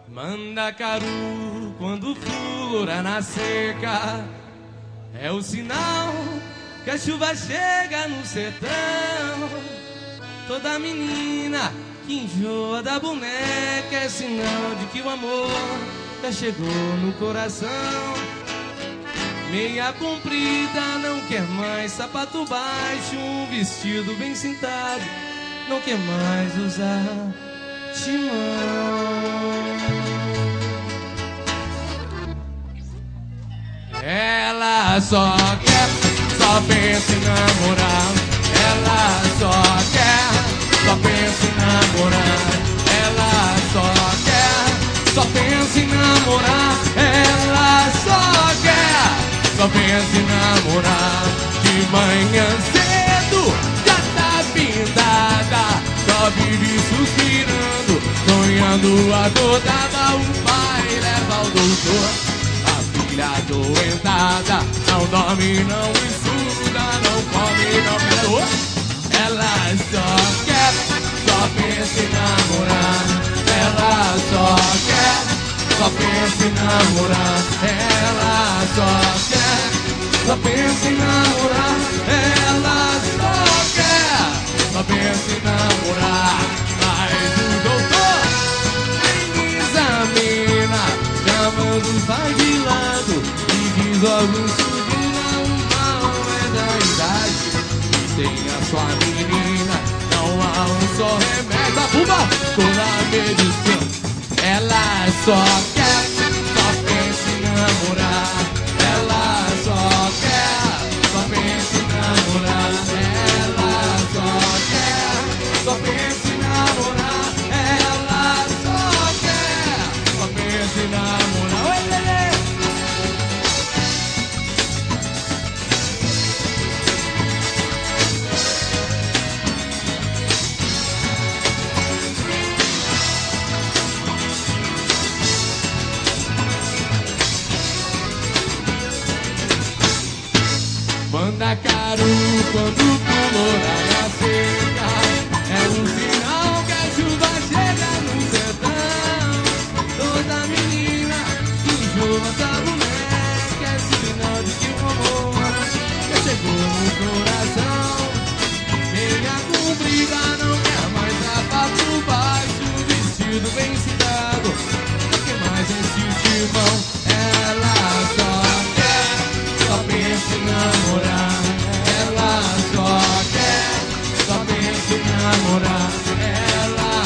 Mandacaru, quando flora na seca, é o sinal que a chuva chega no sertão. Toda menina que enjoa da boneca é sinal de que o amor já chegou no coração. Meia comprida não quer mais sapato baixo, um vestido bem cintado não quer mais usar timão. Ela só pensa em namorar. Ela só pensa em namorar. Ela só pensa em namorar. Ela só pensa em namorar. De manhã cedo já tá pintada, só vive suspirando, sonhando acordada. O pai leva o doutor, filha adoentada, não dorme, não estuda, não come, não quer. Ela só pensa em namorar. Ela só pensa em namorar. Ela só pensa em namorar. Ela só pensa em namorar. Mas o doutor nem examina, chamando vai de lado e diz logo em seguida: o mal é da idade e tem a sua menina. Não há um só remédio, a buba, toda a medição. Ela só pensa em namorar. Ela só pensa em namorar. Ela só pensa em namorar. Ela só pensa em namorar. Oi, Lelê! Mandacaru, quando pulou na seca, é um sinal que a chuva chega no sertão. Toda menina que enjoa da boneca é sinal de que o amor já chegou no coração. Meia comprida não quer mais sapato baixo, vestido bem citado, não quer mais esse timão. Ela só pensa em namorar. Ela só pensa em namorar. Ela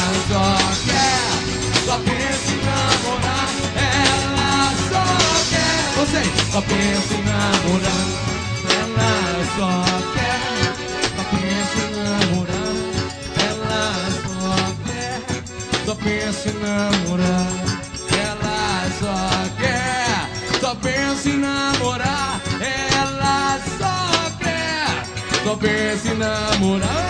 só pensa em namorar. Ela só pensa em namorar. Ela só pensa em namorar. Ela só pensa em namorar. Ela só pensa em namorar. Ela só pensa em namorar.